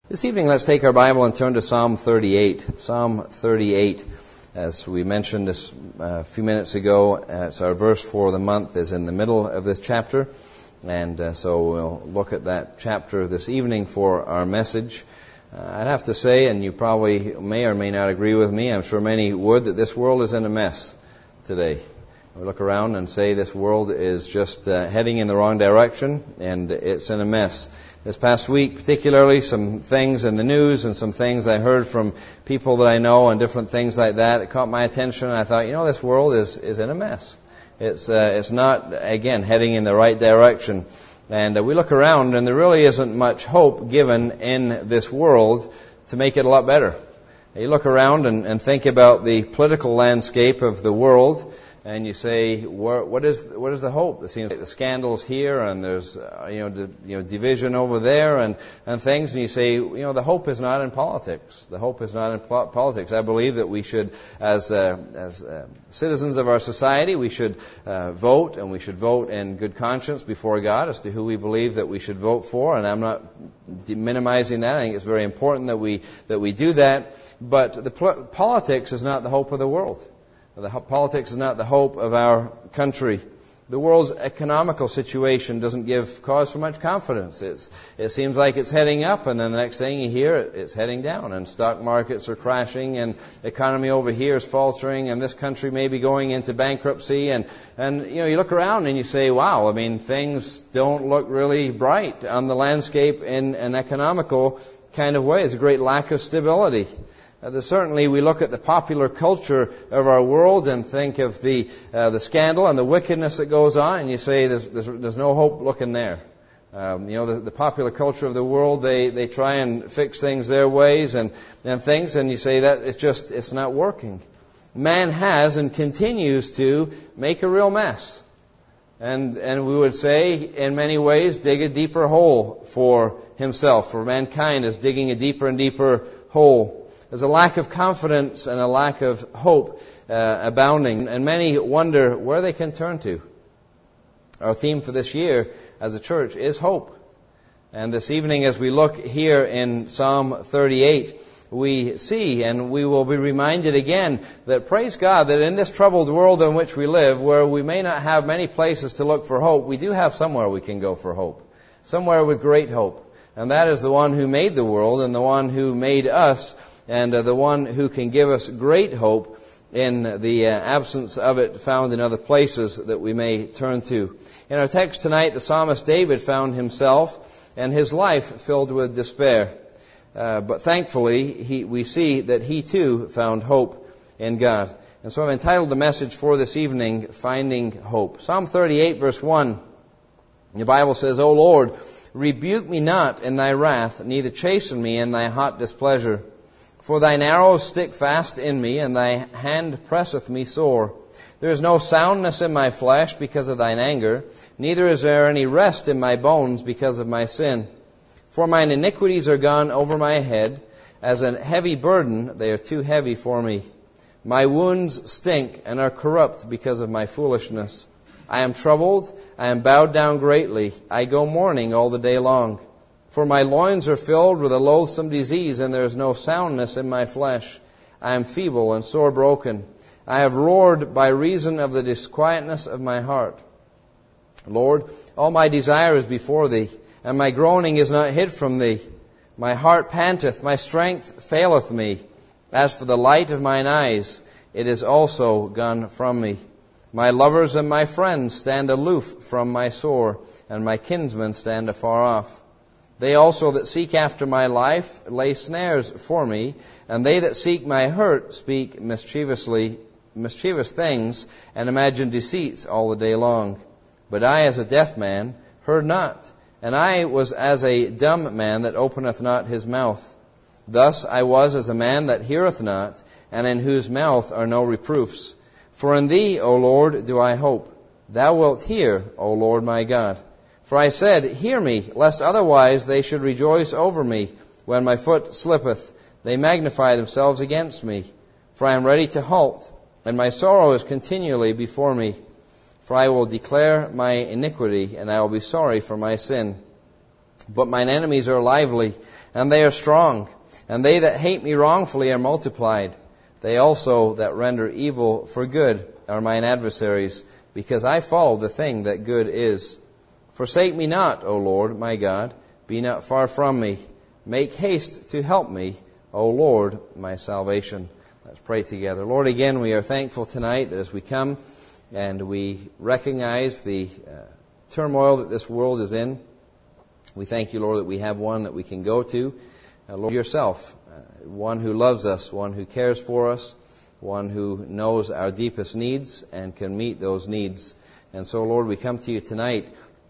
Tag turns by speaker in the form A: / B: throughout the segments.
A: This evening, let's take our Bible and turn to Psalm 38. Psalm 38, as we mentioned this a few minutes ago, it's our verse for the month, is in the middle of this chapter. And so we'll look at that chapter this evening for our message. I'd have to say, and you probably may or may not agree with me, I'm sure many would, that this world is in a mess today. We look around and say this world is just heading in the wrong direction, and it's in a mess. This past week, particularly, some things in the news and some things I heard from people that I know and different things like that, it caught my attention, and I thought, this world is in a mess. It's not, again, heading in the right direction. And we look around, and there really isn't much hope given in this world to make it a lot better. You look around and think about the political landscape of the world, and you say, what is the hope? It seems like the scandals here, and there's division over there, and things. And you say, the hope is not in politics. The hope is not in politics. I believe that we should, as citizens of our society, we should vote, and we should vote in good conscience before God as to who we believe that we should vote for. And I'm not minimizing that. I think it's very important that we do that. But the politics is not the hope of the world. Politics is not the hope of our country. The world's economical situation doesn't give cause for much confidence. It seems like it's heading up, and then the next thing you hear, it's heading down, and stock markets are crashing, and the economy over here is faltering, and this country may be going into bankruptcy, and you look around and you say, wow, things don't look really bright on the landscape in an economical kind of way. There's a great lack of stability. Certainly, we look at the popular culture of our world and think of the scandal and the wickedness that goes on, and you say there's no hope looking there. The popular culture of the world, they try and fix things their ways and things, and you say that it's not working. Man has and continues to make a real mess, and we would say in many ways dig a deeper hole for himself. For mankind is digging a deeper and deeper hole. There's a lack of confidence and a lack of hope abounding, and many wonder where they can turn to. Our theme for this year as a church is hope. And this evening, as we look here in Psalm 38, we see and we will be reminded again that, praise God, that in this troubled world in which we live, where we may not have many places to look for hope, we do have somewhere we can go for hope. Somewhere with great hope. And that is the one who made the world and the one who made us, and the one who can give us great hope in the absence of it found in other places that we may turn to. In our text tonight, the psalmist David found himself and his life filled with despair. But thankfully, we see that he too found hope in God. And so I've entitled the message for this evening, Finding Hope. Psalm 38, verse 1, the Bible says, O Lord, rebuke me not in thy wrath, neither chasten me in thy hot displeasure. For thine arrows stick fast in me, and thy hand presseth me sore. There is no soundness in my flesh because of thine anger, neither is there any rest in my bones because of my sin. For mine iniquities are gone over my head, as a heavy burden they are too heavy for me. My wounds stink and are corrupt because of my foolishness. I am troubled, I am bowed down greatly, I go mourning all the day long. For my loins are filled with a loathsome disease, and there is no soundness in my flesh. I am feeble and sore broken. I have roared by reason of the disquietness of my heart. Lord, all my desire is before thee, and my groaning is not hid from thee. My heart panteth, my strength faileth me. As for the light of mine eyes, it is also gone from me. My lovers and my friends stand aloof from my sore, and my kinsmen stand afar off. They also that seek after my life lay snares for me, and they that seek my hurt speak mischievous things, and imagine deceits all the day long. But I, as a deaf man, heard not, and I was as a dumb man that openeth not his mouth. Thus I was as a man that heareth not, and in whose mouth are no reproofs. For in thee, O Lord, do I hope. Thou wilt hear, O Lord my God. For I said, hear me, lest otherwise they should rejoice over me. When my foot slippeth, they magnify themselves against me. For I am ready to halt, and my sorrow is continually before me. For I will declare my iniquity, and I will be sorry for my sin. But mine enemies are lively, and they are strong, and they that hate me wrongfully are multiplied. They also that render evil for good are mine adversaries, because I follow the thing that good is. Forsake me not, O Lord, my God, be not far from me. Make haste to help me, O Lord, my salvation. Let's pray together. Lord, again, we are thankful tonight that as we come and we recognize the turmoil that this world is in, we thank you, Lord, that we have one that we can go to. Lord, yourself, one who loves us, one who cares for us, one who knows our deepest needs and can meet those needs. And so, Lord, we come to you tonight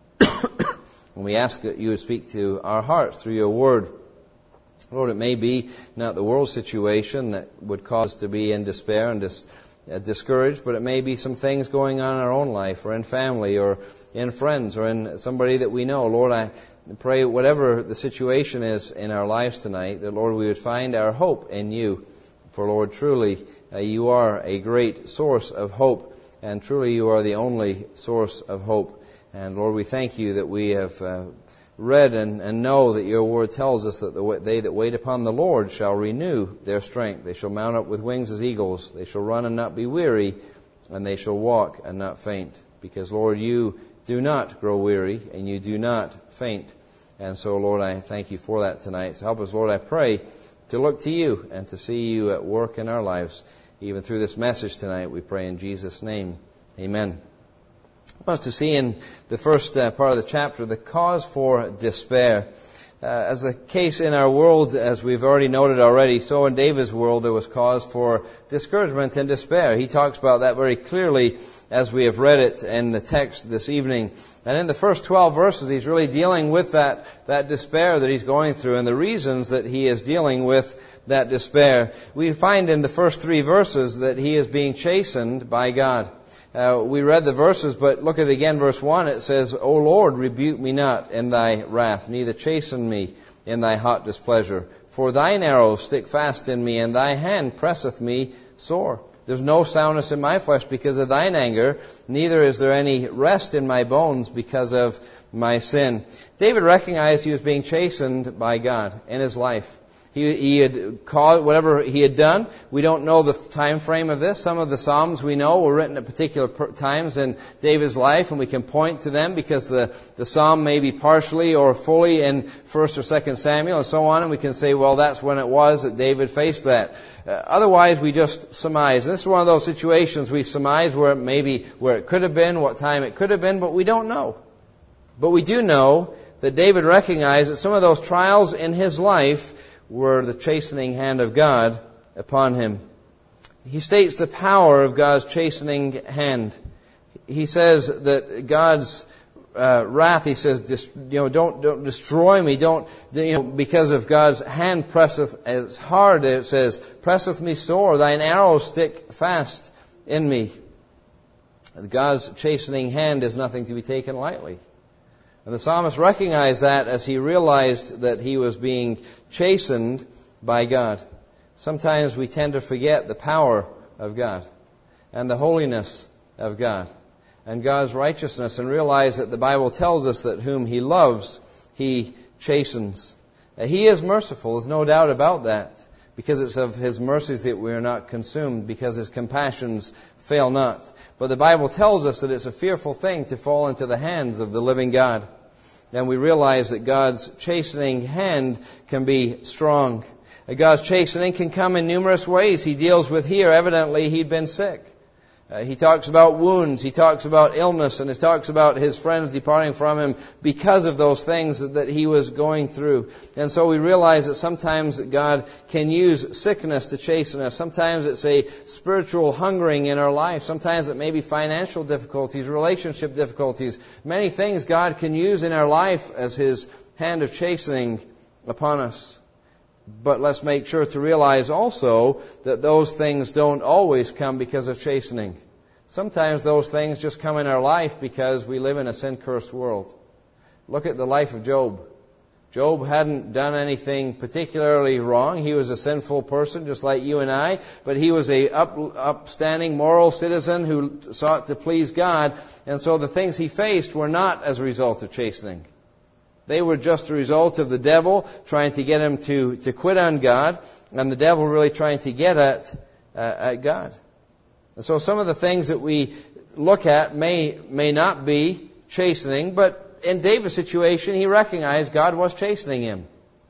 A: and we ask that you would speak to our hearts through your word. Lord, it may be not the world situation that would cause us to be in despair and discouraged, but it may be some things going on in our own life or in family or in friends or in somebody that we know. Lord, I pray whatever the situation is in our lives tonight, that, Lord, we would find our hope in you. For, Lord, truly, you are a great source of hope, and truly you are the only source of hope. And, Lord, we thank you that we have read and know that your word tells us that they that wait upon the Lord shall renew their strength. They shall mount up with wings as eagles. They shall run and not be weary, and they shall walk and not faint. Because, Lord, you do not grow weary, and you do not faint. And so, Lord, I thank you for that tonight. So help us, Lord, I pray, to look to you and to see you at work in our lives. Even through this message tonight, we pray in Jesus' name. Amen. I want us to see in the first part of the chapter the cause for despair. As a case in our world, as we've already noted already, so in David's world there was cause for discouragement and despair. He talks about that very clearly as we have read it in the text this evening. And in the first 12 verses, he's really dealing with that despair that he's going through and the reasons that he is dealing with that despair. We find in the first 3 verses that he is being chastened by God. We read the verses, but look at it again, verse 1. It says, O Lord, rebuke me not in thy wrath, neither chasten me in thy hot displeasure. For thine arrows stick fast in me, and thy hand presseth me sore. There's no soundness in my flesh because of thine anger, neither is there any rest in my bones because of my sin. David recognized he was being chastened by God in his life. He had caused whatever he had done. We don't know the time frame of this. Some of the Psalms we know were written at particular times in David's life, and we can point to them because the Psalm may be partially or fully in 1st or 2nd Samuel and so on, and we can say, well, that's when it was that David faced that. Otherwise, we just surmise. This is one of those situations we surmise where it could have been, what time it could have been, but we don't know. But we do know that David recognized that some of those trials in his life were the chastening hand of God upon him. He states the power of God's chastening hand. He says that God's wrath, he says, don't destroy me, because of God's hand presseth as hard, it says, presseth me sore, thine arrows stick fast in me. God's chastening hand is nothing to be taken lightly. And the psalmist recognized that as he realized that he was being chastened by God. Sometimes we tend to forget the power of God and the holiness of God and God's righteousness and realize that the Bible tells us that whom He loves, He chastens. He is merciful, there's no doubt about that, because it's of His mercies that we are not consumed, because His compassions fail not. But the Bible tells us that it's a fearful thing to fall into the hands of the living God. And we realize that God's chastening hand can be strong. God's chastening can come in numerous ways. He deals with here, evidently, he'd been sick. He talks about wounds, he talks about illness, and he talks about his friends departing from him because of those things that he was going through. And so we realize that sometimes God can use sickness to chasten us. Sometimes it's a spiritual hungering in our life. Sometimes it may be financial difficulties, relationship difficulties. Many things God can use in our life as His hand of chastening upon us. But let's make sure to realize also that those things don't always come because of chastening. Sometimes those things just come in our life because we live in a sin-cursed world. Look at the life of Job. Job hadn't done anything particularly wrong. He was a sinful person just like you and I, but he was a upstanding moral citizen who sought to please God, and so the things he faced were not as a result of chastening. They were just a result of the devil trying to get him to quit on God, and the devil really trying to get at God. And so some of the things that we look at may not be chastening, but in David's situation, he recognized God was chastening him.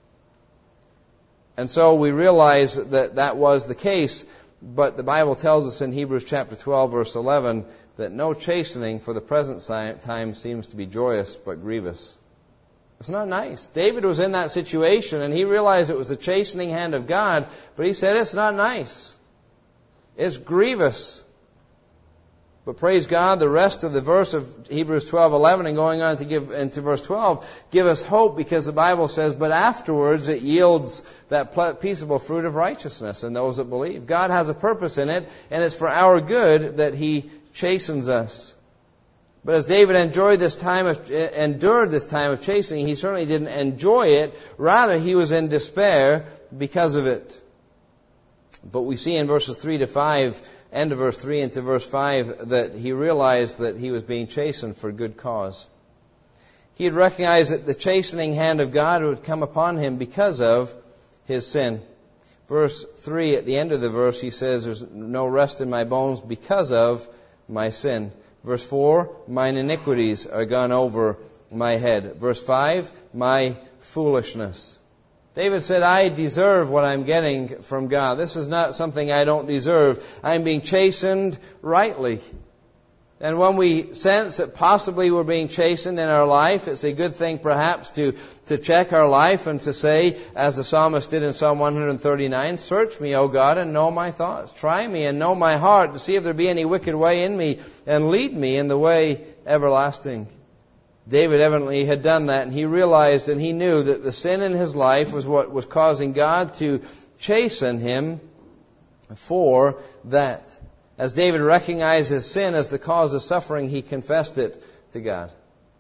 A: And so we realize that was the case, but the Bible tells us in Hebrews chapter 12, verse 11, that no chastening for the present time seems to be joyous, but grievous. It's not nice. David was in that situation, and he realized it was the chastening hand of God, but he said, it's not nice. It's grievous. But praise God, the rest of the verse of Hebrews 12:11 and going on to give into verse 12 give us hope, because the Bible says, but afterwards it yields that peaceable fruit of righteousness in those that believe. God has a purpose in it, and it's for our good that He chastens us. But as David endured this time of chastening, he certainly didn't enjoy it. Rather, he was in despair because of it. But we see in verses 3 to 5, end of verse 3 into verse 5, that he realized that he was being chastened for good cause. He had recognized that the chastening hand of God would come upon him because of his sin. Verse 3, at the end of the verse, he says, there's no rest in my bones because of my sin. Verse 4, mine iniquities are gone over my head. Verse 5, my foolishness. David said, I deserve what I'm getting from God. This is not something I don't deserve. I'm being chastened rightly. And when we sense that possibly we're being chastened in our life, it's a good thing perhaps to check our life and to say, as the psalmist did in Psalm 139, search me, O God, and know my thoughts. Try me and know my heart to see if there be any wicked way in me, and lead me in the way everlasting. David evidently had done that, and he realized and he knew that the sin in his life was what was causing God to chasten him for that. As David recognized his sin as the cause of suffering, he confessed it to God.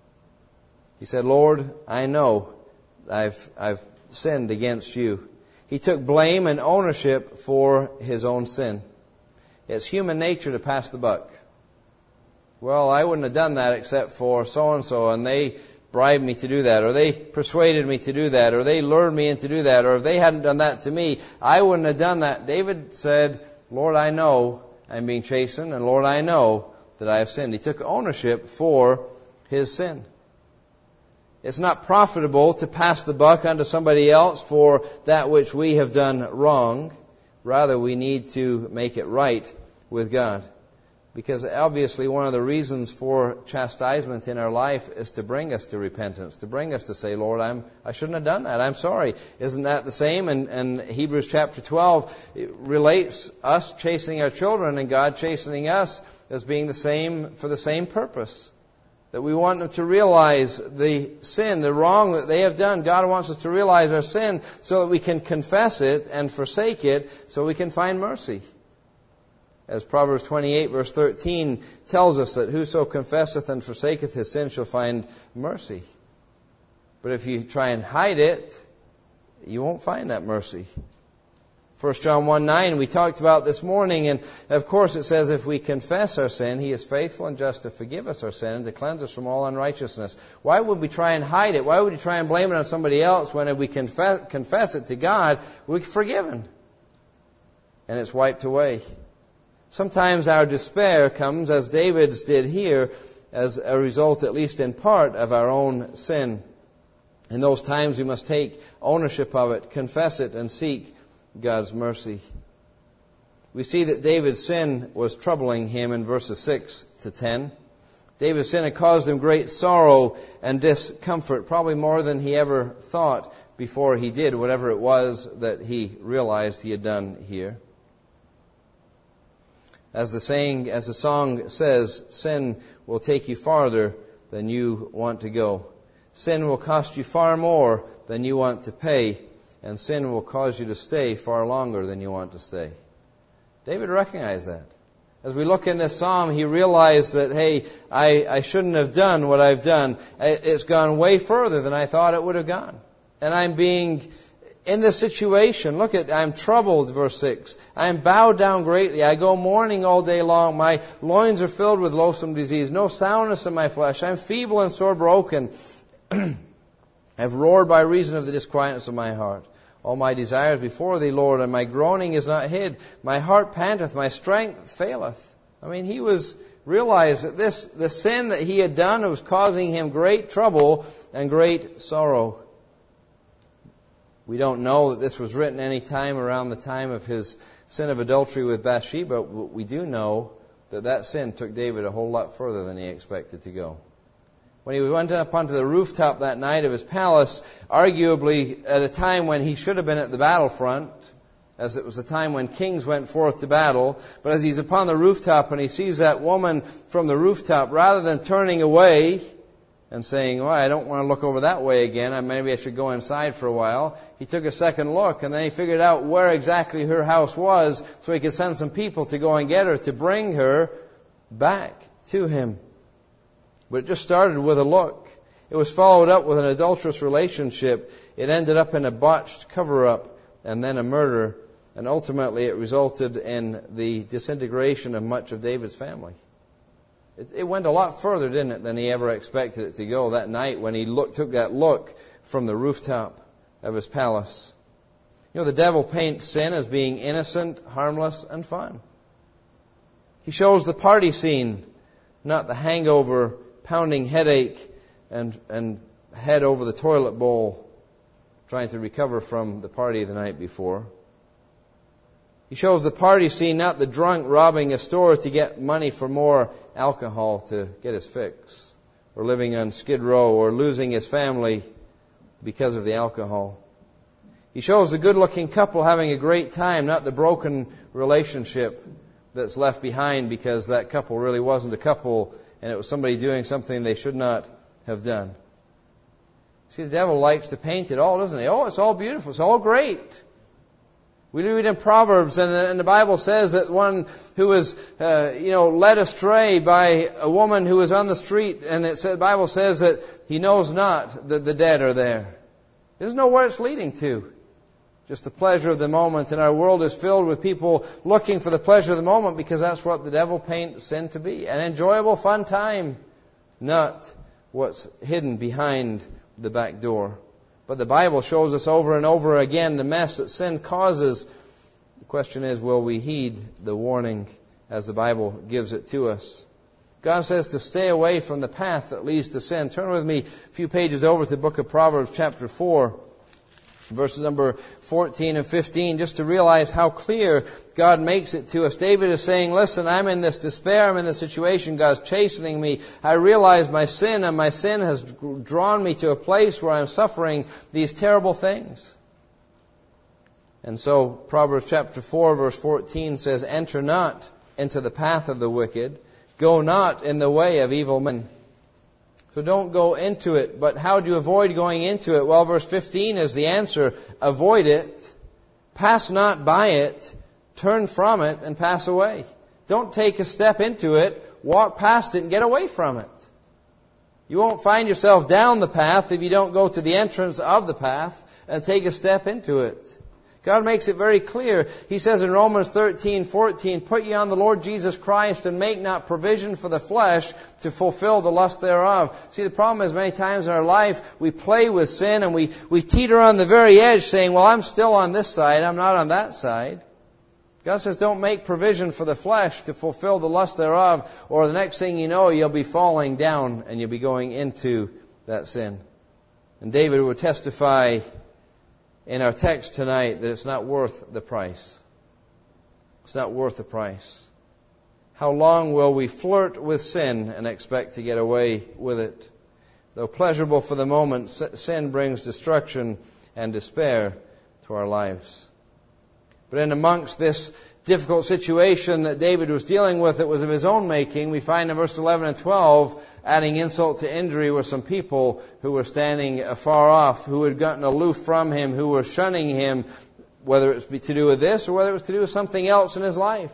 A: He said, Lord, I know I've sinned against you. He took blame and ownership for his own sin. It's human nature to pass the buck. Well, I wouldn't have done that except for so-and-so, and they bribed me to do that, or they persuaded me to do that, or they lured me in to do that, or if they hadn't done that to me, I wouldn't have done that. David said, Lord, I know I'm being chastened, and Lord, I know that I have sinned. He took ownership for his sin. It's not profitable to pass the buck onto somebody else for that which we have done wrong. Rather, we need to make it right with God. Because obviously one of the reasons for chastisement in our life is to bring us to repentance, to bring us to say, Lord, I shouldn't have done that. I'm sorry. Isn't that the same? And Hebrews chapter 12 it relates us chastening our children and God chastening us as being the same, for the same purpose. That we want them to realize the sin, the wrong that they have done. God wants us to realize our sin so that we can confess it and forsake it so we can find mercy. As Proverbs 28 verse 13 tells us that whoso confesseth and forsaketh his sin shall find mercy. But if you try and hide it, you won't find that mercy. 1 John 1:9 we talked about this morning, and of course it says if we confess our sin, He is faithful and just to forgive us our sin and to cleanse us from all unrighteousness. Why would we try and hide it? Why would we try and blame it on somebody else when if we confess it to God, we're forgiven and it's wiped away? Sometimes our despair comes, as David's did here, as a result, at least in part, of our own sin. In those times we must take ownership of it, confess it, and seek God's mercy. We see that David's sin was troubling him in verses 6 to 10. David's sin had caused him great sorrow and discomfort, probably more than he ever thought before he did whatever it was that he realized he had done here. As the song says, sin will take you farther than you want to go. Sin will cost you far more than you want to pay, and sin will cause you to stay far longer than you want to stay. David recognized that. As we look in this psalm, he realized that, hey, I shouldn't have done what I've done. It's gone way further than I thought it would have gone. And I'm being in this situation. I'm troubled, verse 6. I am bowed down greatly. I go mourning all day long. My loins are filled with loathsome disease. No soundness in my flesh. I'm feeble and sore broken. And I have roared by reason of the disquietness of my heart. All my desires before thee, Lord, and my groaning is not hid. My heart panteth, my strength faileth. I mean, he realized that the sin that he had done was causing him great trouble and great sorrow. We don't know that this was written any time around the time of his sin of adultery with Bathsheba, but we do know that sin took David a whole lot further than he expected to go. When he went up onto the rooftop that night of his palace, arguably at a time when he should have been at the battlefront, as it was a time when kings went forth to battle, but as he's upon the rooftop and he sees that woman from the rooftop, rather than turning away and saying, well, I don't want to look over that way again, maybe I should go inside for a while, he took a second look and then he figured out where exactly her house was so he could send some people to go and get her, to bring her back to him. But it just started with a look. It was followed up with an adulterous relationship. It ended up in a botched cover-up and then a murder. And ultimately it resulted in the disintegration of much of David's family. It went a lot further, didn't it, than he ever expected it to go that night when he took that look from the rooftop of his palace. You know, the devil paints sin as being innocent, harmless, and fun. He shows the party scene, not the hangover, pounding headache, and head over the toilet bowl trying to recover from the party the night before. He shows the party scene, not the drunk robbing a store to get money for more alcohol to get his fix, or living on Skid Row, or losing his family because of the alcohol. He shows the good-looking couple having a great time, not the broken relationship that's left behind because that couple really wasn't a couple and it was somebody doing something they should not have done. See, the devil likes to paint it all, doesn't he? Oh, it's all beautiful. It's all great. We read in Proverbs, and the Bible says that one who was, led astray by a woman who was on the street, and the Bible says that he knows not that the dead are there. He doesn't know where it's leading to. Just the pleasure of the moment. And our world is filled with people looking for the pleasure of the moment because that's what the devil paints sin to be. An enjoyable, fun time. Not what's hidden behind the back door. But the Bible shows us over and over again the mess that sin causes. The question is, will we heed the warning as the Bible gives it to us? God says to stay away from the path that leads to sin. Turn with me a few pages over to the book of Proverbs chapter 4. Verses number 14 and 15, just to realize how clear God makes it to us. David is saying, listen, I'm in this despair, I'm in this situation, God's chastening me. I realize my sin, and my sin has drawn me to a place where I'm suffering these terrible things. And so, Proverbs chapter 4, verse 14 says, enter not into the path of the wicked, go not in the way of evil men. So don't go into it. But how do you avoid going into it? Well, verse 15 is the answer. Avoid it. Pass not by it. Turn from it and pass away. Don't take a step into it. Walk past it and get away from it. You won't find yourself down the path if you don't go to the entrance of the path and take a step into it. God makes it very clear. He says in Romans 13:14, put ye on the Lord Jesus Christ and make not provision for the flesh to fulfill the lust thereof. See, the problem is many times in our life we play with sin and we teeter on the very edge saying, well, I'm still on this side, I'm not on that side. God says don't make provision for the flesh to fulfill the lust thereof, or the next thing you know, you'll be falling down and you'll be going into that sin. And David would testify in our text tonight that it's not worth the price. It's not worth the price. How long will we flirt with sin and expect to get away with it? Though pleasurable for the moment, sin brings destruction and despair to our lives. But in amongst this difficult situation that David was dealing with that was of his own making, we find in verse 11 and 12, adding insult to injury, were some people who were standing afar off, who had gotten aloof from him, who were shunning him, whether it was to do with this or whether it was to do with something else in his life.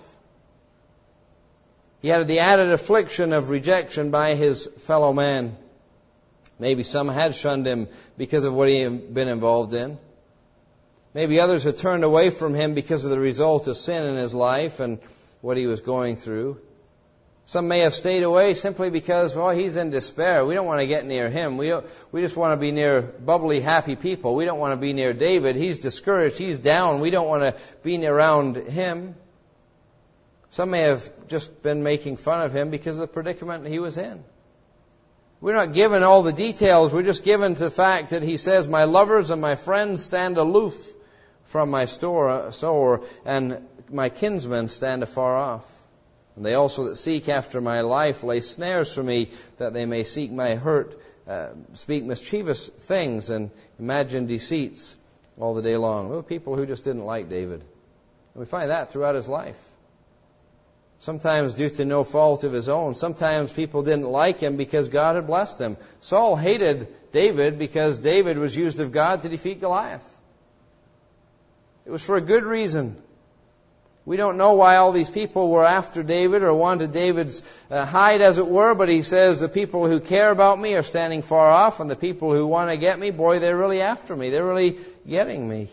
A: He had the added affliction of rejection by his fellow man. Maybe some had shunned him because of what he had been involved in. Maybe others had turned away from him because of the result of sin in his life and what he was going through. Some may have stayed away simply because, well, he's in despair. We don't want to get near him. We just want to be near bubbly, happy people. We don't want to be near David. He's discouraged. He's down. We don't want to be around him. Some may have just been making fun of him because of the predicament he was in. We're not given all the details. We're just given to the fact that he says, my lovers and my friends stand aloof from my sore, and my kinsmen stand afar off. And they also that seek after my life lay snares for me, that they may seek my hurt, speak mischievous things, and imagine deceits all the day long. There were people who just didn't like David. And we find that throughout his life. Sometimes due to no fault of his own. Sometimes people didn't like him because God had blessed him. Saul hated David because David was used of God to defeat Goliath. It was for a good reason. We don't know why all these people were after David or wanted David's hide, as it were, but he says the people who care about me are standing far off, and the people who want to get me, boy, they're really after me. They're really getting me.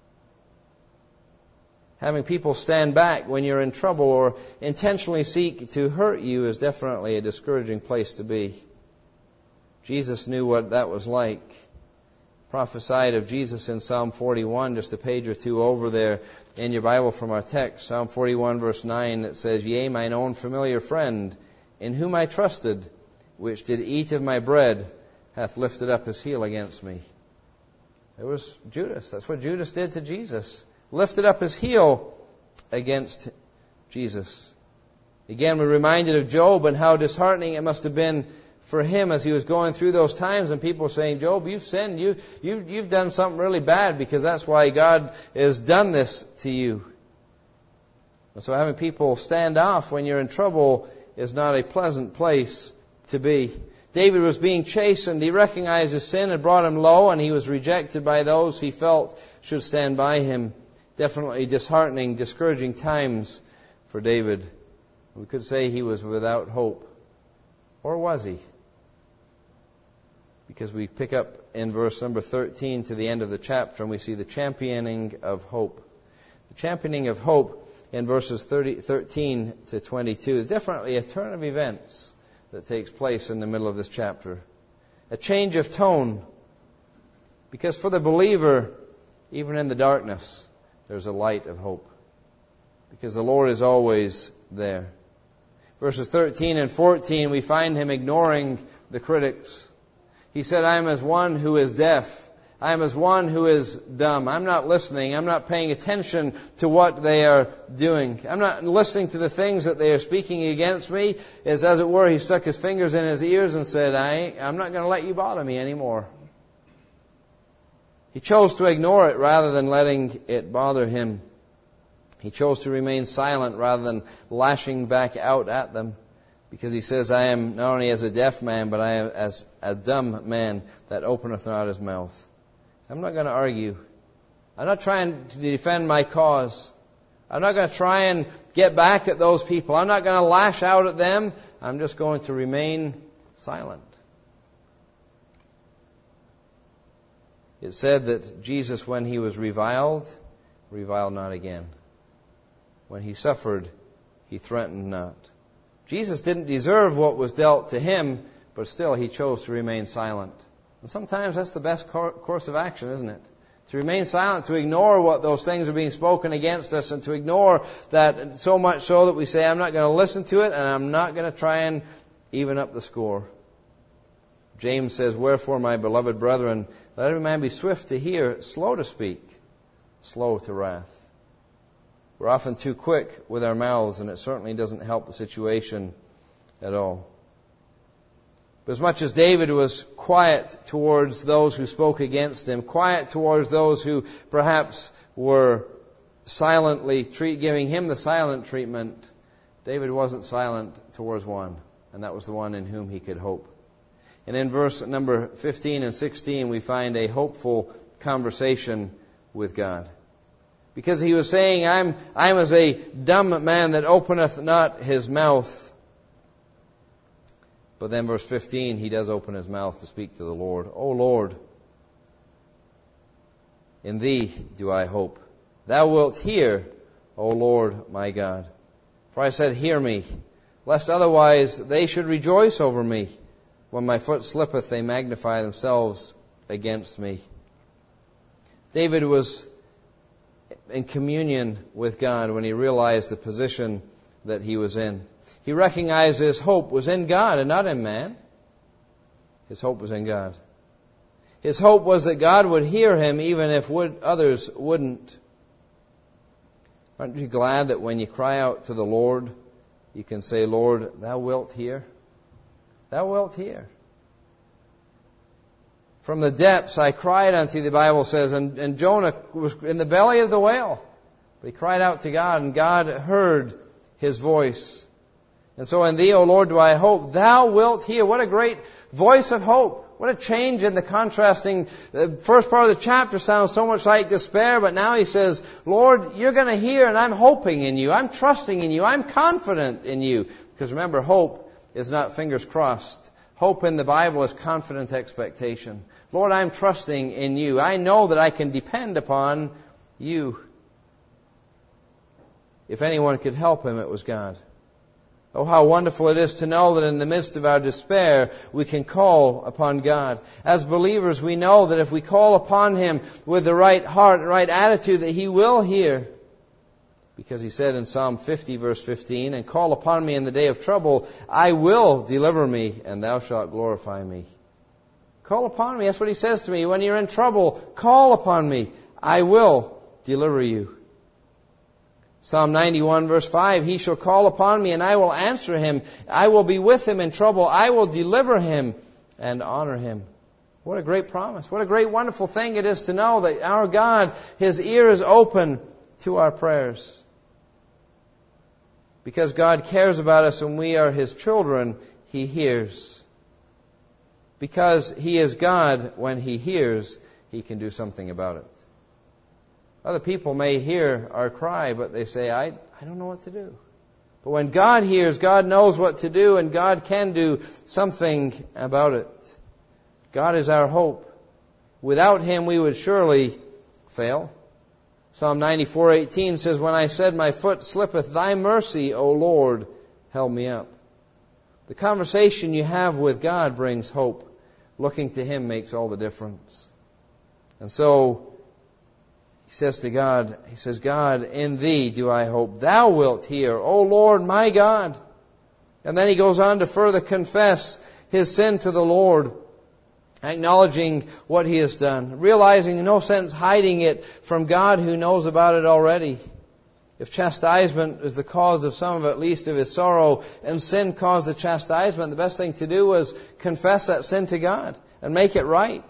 A: Having people stand back when you're in trouble or intentionally seek to hurt you is definitely a discouraging place to be. Jesus knew what that was like. Prophesied of Jesus in Psalm 41, just a page or two over there in your Bible from our text. Psalm 41 verse 9, it says, Yea, mine own familiar friend, in whom I trusted, which did eat of my bread, hath lifted up his heel against me. It was Judas. That's what Judas did to Jesus. Lifted up his heel against Jesus. Again, we're reminded of Job and how disheartening it must have been for him as he was going through those times, and people saying, Job, you've sinned. You've done something really bad because that's why God has done this to you. And so having people stand off when you're in trouble is not a pleasant place to be. David was being chastened. He recognized his sin had brought him low, and he was rejected by those he felt should stand by him. Definitely disheartening, discouraging times for David. We could say he was without hope. Or was he? Because we pick up in verse number 13 to the end of the chapter, and we see the championing of hope. The championing of hope in verses 13 to 22 is definitely a turn of events that takes place in the middle of this chapter. A change of tone. Because for the believer, even in the darkness, there's a light of hope. Because the Lord is always there. Verses 13 and 14, we find him ignoring the critics. He said, I am as one who is deaf. I am as one who is dumb. I'm not listening. I'm not paying attention to what they are doing. I'm not listening to the things that they are speaking against me. As it were, he stuck his fingers in his ears and said, I'm not going to let you bother me anymore. He chose to ignore it rather than letting it bother him. He chose to remain silent rather than lashing back out at them. Because he says, I am not only as a deaf man, but I am as a dumb man that openeth not his mouth. I'm not going to argue. I'm not trying to defend my cause. I'm not going to try and get back at those people. I'm not going to lash out at them. I'm just going to remain silent. It said that Jesus, when he was reviled not again. When he suffered, he threatened not. Jesus didn't deserve what was dealt to him, but still he chose to remain silent. And sometimes that's the best course of action, isn't it? To remain silent, to ignore what those things are being spoken against us, and to ignore that so much so that we say, I'm not going to listen to it, and I'm not going to try and even up the score. James says, Wherefore, my beloved brethren, let every man be swift to hear, slow to speak, slow to wrath. We're often too quick with our mouths, and it certainly doesn't help the situation at all. But as much as David was quiet towards those who spoke against him, quiet towards those who perhaps were silently giving him the silent treatment, David wasn't silent towards one, and that was the one in whom he could hope. And in verse number 15 and 16, we find a hopeful conversation with God. Because he was saying, I'm as a dumb man that openeth not his mouth. But then verse 15, he does open his mouth to speak to the Lord. O Lord, in thee do I hope. Thou wilt hear, O Lord my God. For I said, Hear me. lest otherwise they should rejoice over me. When my foot slippeth, they magnify themselves against me. David was in communion with God when he realized the position that he was in. He recognized his hope was in God and not in man. His hope was in God. His hope was that God would hear him even if others wouldn't. Aren't you glad that when you cry out to the Lord, you can say, Lord, Thou wilt hear? Thou wilt hear. From the depths I cried unto Thee, the Bible says, and Jonah was in the belly of the whale. But he cried out to God, and God heard his voice. And so in Thee, O Lord, do I hope. Thou wilt hear. What a great voice of hope. What a change in the contrasting. The first part of the chapter sounds so much like despair, but now he says, Lord, You're going to hear, and I'm hoping in You. I'm trusting in You. I'm confident in You. Because remember, hope is not fingers crossed. Hope in the Bible is confident expectation. Lord, I'm trusting in You. I know that I can depend upon You. If anyone could help him, it was God. Oh, how wonderful it is to know that in the midst of our despair, we can call upon God. As believers, we know that if we call upon Him with the right heart and right attitude, that He will hear. Because He said in Psalm 50, verse 15, and call upon me in the day of trouble, I will deliver me, and Thou shalt glorify me. Call upon me. That's what He says to me. When you're in trouble, call upon me. I will deliver you. Psalm 91 verse 5, He shall call upon me and I will answer him. I will be with him in trouble. I will deliver him and honor him. What a great promise. What a great wonderful thing it is to know that our God, His ear is open to our prayers. Because God cares about us and we are His children, He hears. Because He is God, when He hears, He can do something about it. Other people may hear our cry, but they say, I don't know what to do. But when God hears, God knows what to do, and God can do something about it. God is our hope. Without Him, we would surely fail. Psalm 94:18 says, when I said, my foot slippeth, Thy mercy, O Lord, held me up. The conversation you have with God brings hope. Looking to Him makes all the difference. And so, he says to God, he says, God, in Thee do I hope. Thou wilt hear, O Lord, my God. And then he goes on to further confess his sin to the Lord, acknowledging what he has done, realizing in no sense hiding it from God who knows about it already. If chastisement is the cause of some of at least of his sorrow, and sin caused the chastisement, the best thing to do was confess that sin to God and make it right.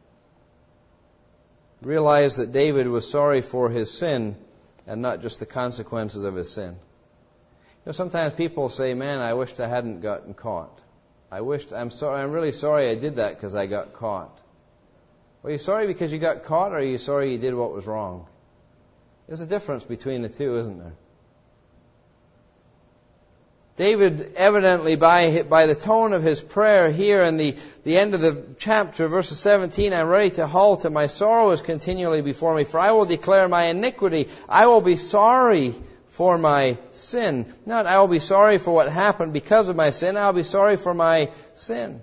A: Realize that David was sorry for his sin and not just the consequences of his sin. Sometimes people say, man, I wished I hadn't gotten caught. I'm really sorry I did that because I got caught. Are you sorry because you got caught, or are you sorry you did what was wrong? There's a difference between the two, isn't there? David, evidently, by the tone of his prayer here in the end of the chapter, verses 17, I'm ready to halt, and my sorrow is continually before me. For I will declare my iniquity. I will be sorry for my sin. Not I will be sorry for what happened because of my sin. I will be sorry for my sin.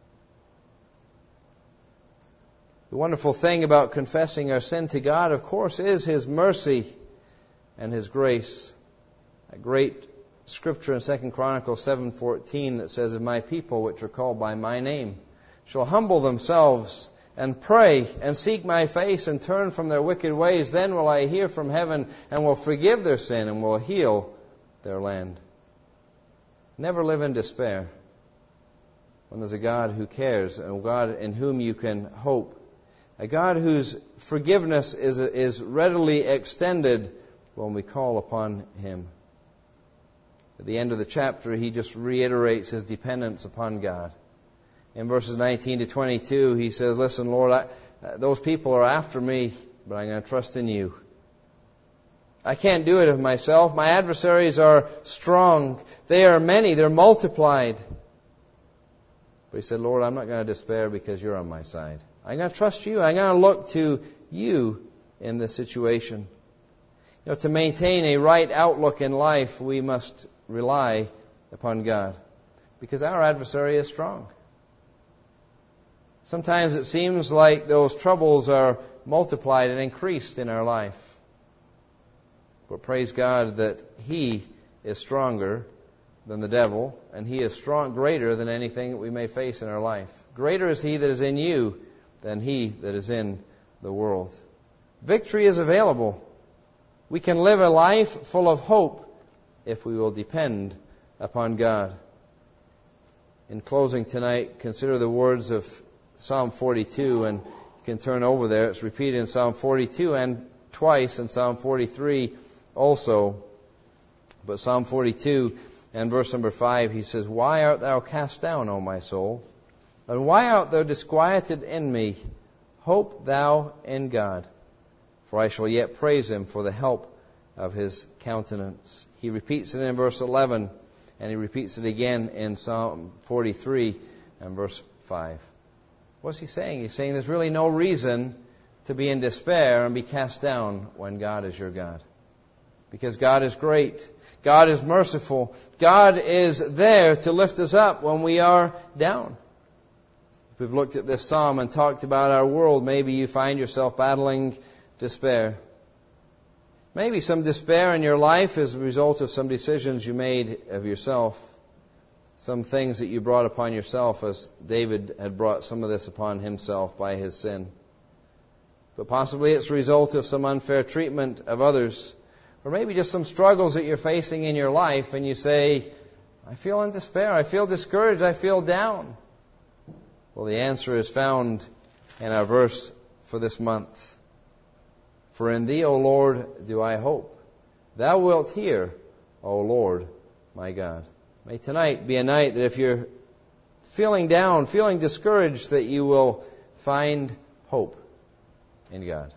A: The wonderful thing about confessing our sin to God, of course, is His mercy and His grace. A great Scripture in 2 Chronicles 7:14 that says, if my people which are called by my name shall humble themselves and pray and seek my face and turn from their wicked ways, then will I hear from heaven and will forgive their sin and will heal their land. Never live in despair when there's a God who cares and a God in whom you can hope. A God whose forgiveness is readily extended when we call upon Him. At the end of the chapter, he just reiterates his dependence upon God. In verses 19 to 22, he says, listen, Lord, those people are after me, but I'm going to trust in You. I can't do it of myself. My adversaries are strong. They are many. They're multiplied. But he said, Lord, I'm not going to despair because You're on my side. I'm going to trust You. I'm going to look to You in this situation. To maintain a right outlook in life, we must rely upon God, because our adversary is strong. Sometimes it seems like those troubles are multiplied and increased in our life. But praise God that He is stronger than the devil, and He is greater than anything that we may face in our life. Greater is He that is in you than he that is in the world. Victory is available. We can live a life full of hope if we will depend upon God. In closing tonight, consider the words of Psalm 42, and you can turn over there. It's repeated in Psalm 42 and twice in Psalm 43 also. But Psalm 42 and verse number 5, he says, "Why art thou cast down, O my soul? And why art thou disquieted in me? Hope thou in God, for I shall yet praise Him for the help of His countenance." He repeats it in verse 11, and he repeats it again in Psalm 43 and verse 5. What's he saying? He's saying there's really no reason to be in despair and be cast down when God is your God. Because God is great. God is merciful. God is there to lift us up when we are down. If we've looked at this psalm and talked about our world, maybe you find yourself battling despair. Maybe some despair in your life is a result of some decisions you made of yourself. Some things that you brought upon yourself, as David had brought some of this upon himself by his sin. But possibly it's a result of some unfair treatment of others. Or maybe just some struggles that you're facing in your life, and you say, I feel in despair, I feel discouraged, I feel down. Well, the answer is found in our verse for this month. For in Thee, O Lord, do I hope. Thou wilt hear, O Lord, my God. May tonight be a night that if you're feeling down, feeling discouraged, that you will find hope in God.